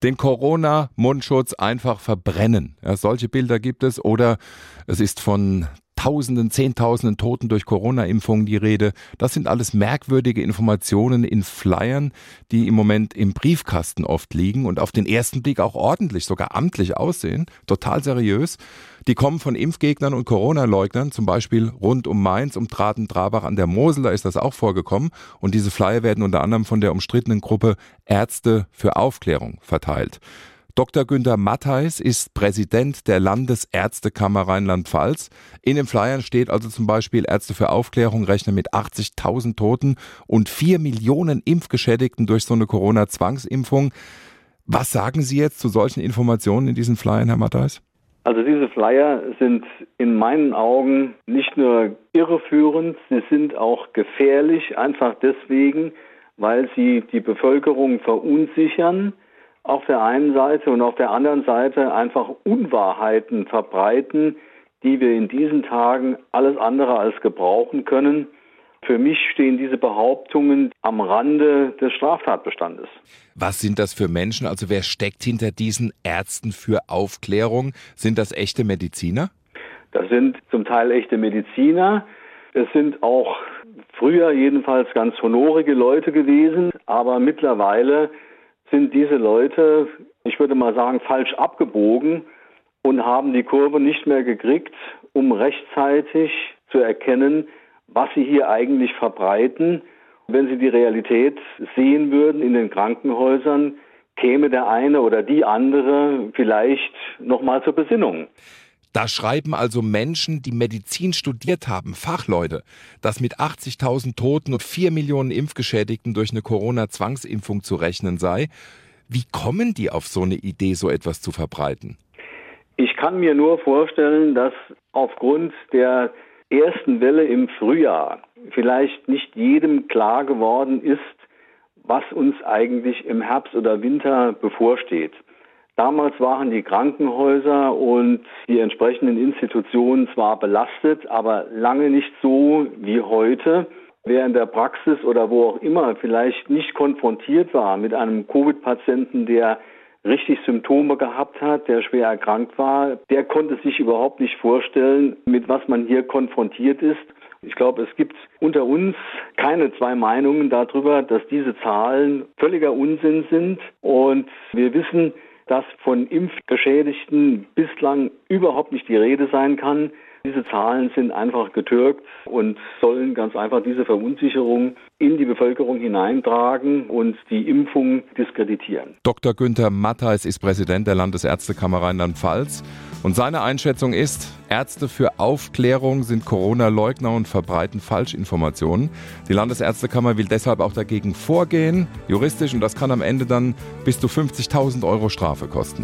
Den Corona-Mundschutz einfach verbrennen. Ja, solche Bilder gibt es. Oder es ist von Tausenden, Zehntausenden Toten durch Corona-Impfungen die Rede. Das sind alles merkwürdige Informationen in Flyern, die im Moment im Briefkasten oft liegen und auf den ersten Blick auch ordentlich, sogar amtlich aussehen. Total seriös. Die kommen von Impfgegnern und Corona-Leugnern, zum Beispiel rund um Mainz, um Traten-Trabach an der Mosel, da ist das auch vorgekommen. Und diese Flyer werden unter anderem von der umstrittenen Gruppe Ärzte für Aufklärung verteilt. Dr. Günther Mattheis ist Präsident der Landesärztekammer Rheinland-Pfalz. In den Flyern steht also zum Beispiel, Ärzte für Aufklärung rechnen mit 80.000 Toten und 4 Millionen Impfgeschädigten durch so eine Corona-Zwangsimpfung. Was sagen Sie jetzt zu solchen Informationen in diesen Flyern, Herr Mattheis? Also diese Flyer sind in meinen Augen nicht nur irreführend, sie sind auch gefährlich, einfach deswegen, weil sie die Bevölkerung verunsichern, auf der einen Seite und auf der anderen Seite einfach Unwahrheiten verbreiten, die wir in diesen Tagen alles andere als gebrauchen können. Für mich stehen diese Behauptungen am Rande des Straftatbestandes. Was sind das für Menschen? Also wer steckt hinter diesen Ärzten für Aufklärung? Sind das echte Mediziner? Das sind zum Teil echte Mediziner. Es sind auch früher jedenfalls ganz honorige Leute gewesen, aber mittlerweile sind diese Leute, ich würde mal sagen, falsch abgebogen und haben die Kurve nicht mehr gekriegt, um rechtzeitig zu erkennen, was sie hier eigentlich verbreiten. Wenn sie die Realität sehen würden in den Krankenhäusern, käme der eine oder die andere vielleicht nochmal zur Besinnung. Da schreiben also Menschen, die Medizin studiert haben, Fachleute, dass mit 80.000 Toten und 4 Millionen Impfgeschädigten durch eine Corona-Zwangsimpfung zu rechnen sei. Wie kommen die auf so eine Idee, so etwas zu verbreiten? Ich kann mir nur vorstellen, dass aufgrund der ersten Welle im Frühjahr vielleicht nicht jedem klar geworden ist, was uns eigentlich im Herbst oder Winter bevorsteht. Damals waren die Krankenhäuser und die entsprechenden Institutionen zwar belastet, aber lange nicht so wie heute. Wer in der Praxis oder wo auch immer vielleicht nicht konfrontiert war mit einem Covid-Patienten, der richtig Symptome gehabt hat, der schwer erkrankt war, der konnte sich überhaupt nicht vorstellen, mit was man hier konfrontiert ist. Ich glaube, es gibt unter uns keine zwei Meinungen darüber, dass diese Zahlen völliger Unsinn sind. Und wir wissen, dass von Impfgeschädigten bislang überhaupt nicht die Rede sein kann. Diese Zahlen sind einfach getürkt und sollen ganz einfach diese Verunsicherung in die Bevölkerung hineintragen und die Impfung diskreditieren. Dr. Günther Mattheis ist Präsident der Landesärztekammer Rheinland-Pfalz. Und seine Einschätzung ist, Ärzte für Aufklärung sind Corona-Leugner und verbreiten Falschinformationen. Die Landesärztekammer will deshalb auch dagegen vorgehen, juristisch, und das kann am Ende dann bis zu 50.000 € Strafe kosten.